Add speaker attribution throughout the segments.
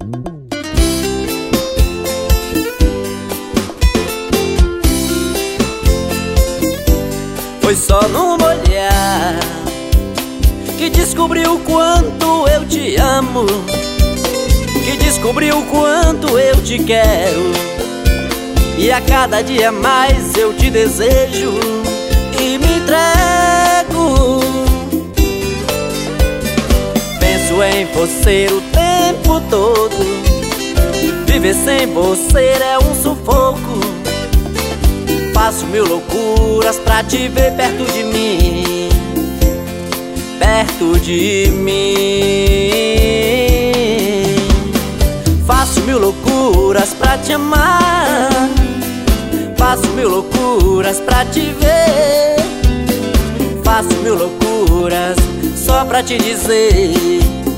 Speaker 1: Foi só num olhar que descobri o quanto eu te amo, que descobri o quanto eu te quero. E a cada dia mais eu te desejo e me entrego. Penso em você o tempo todo, viver sem você é um sufoco. Faço mil loucuras pra te ver perto de mim, perto de mim. Faço mil loucuras pra te amar, faço mil loucuras pra te ver, faço mil loucuras só pra te dizer: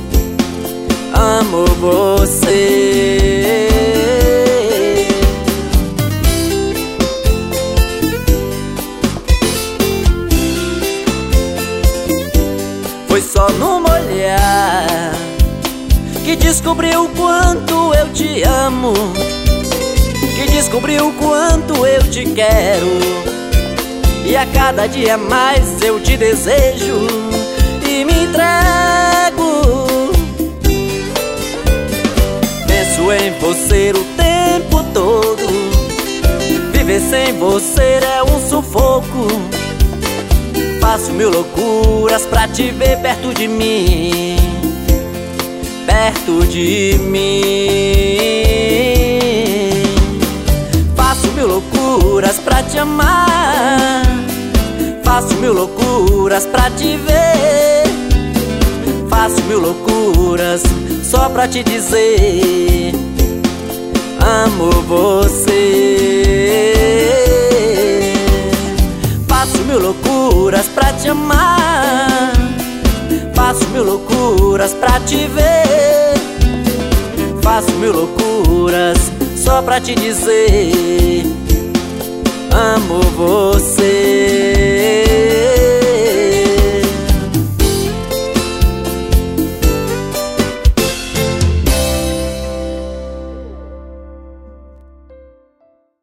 Speaker 1: amo você. Foi só num olhar que descobri o quanto eu te amo, que descobri o quanto eu te quero. E a cada dia mais eu te desejo e me entrego. Penso em você o tempo todo, viver sem você é um sufoco. Faço mil loucuras pra te ver perto de mim, perto de mim. Faço mil loucuras pra te amar, faço mil loucuras pra te ver, faço mil loucuras só pra te dizer: amo você. Faço mil loucuras pra te amar, faço mil loucuras pra te ver, faço mil loucuras só pra te dizer: amo você.